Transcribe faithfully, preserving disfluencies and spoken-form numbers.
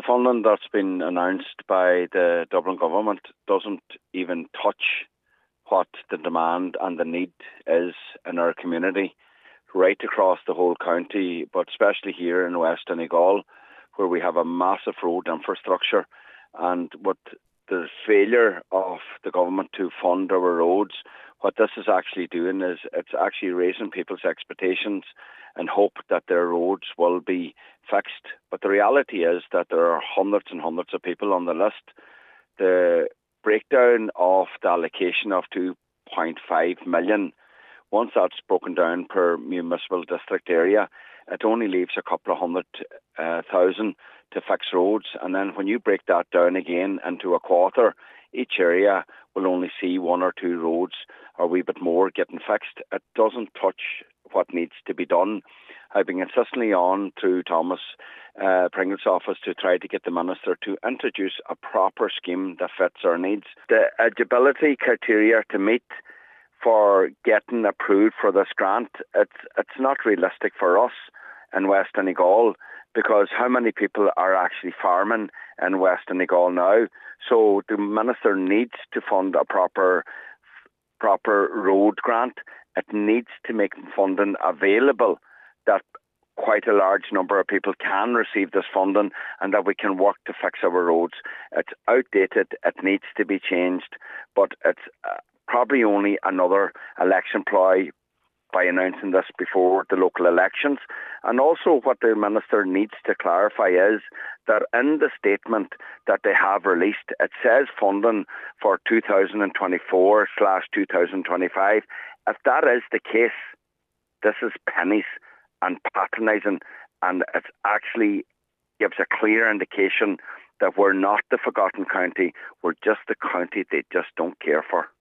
funding that's been announced by the Dublin government doesn't even touch what the demand and the need is in our community, right across the whole county, but especially here in West Donegal, where we have a massive road infrastructure. And what the failure of the government to fund our roads, what this is actually doing is it's actually raising people's expectations and hope that their roads will be fixed. But the reality is that there are hundreds and hundreds of people on the list. The breakdown of the allocation of two point five million, once that's broken down per municipal district area, it only leaves a couple of hundred uh, thousand to fix roads. And then when you break that down again into a quarter, each area will only see one or two roads or a wee bit more getting fixed. It doesn't touch what needs to be done. I've been consistently on through Thomas uh, Pringle's office to try to get the Minister to introduce a proper scheme that fits our needs. The eligibility criteria to meet for getting approved for this grant, it's, it's not realistic for us in West Donegal, because how many people are actually farming in West Donegal now? So the Minister needs to fund a proper proper road grant. It needs to make funding available that quite a large number of people can receive this funding and that we can work to fix our roads. It's outdated, it needs to be changed, but it's uh, probably only another election ploy by announcing this before the local elections. And also what the Minister needs to clarify is that in the statement that they have released, it says funding for two thousand twenty-four slash two thousand twenty-five. If that is the case, this is pennies and patronising, and it actually gives a clear indication that we're not the forgotten county, we're just the county they just don't care for.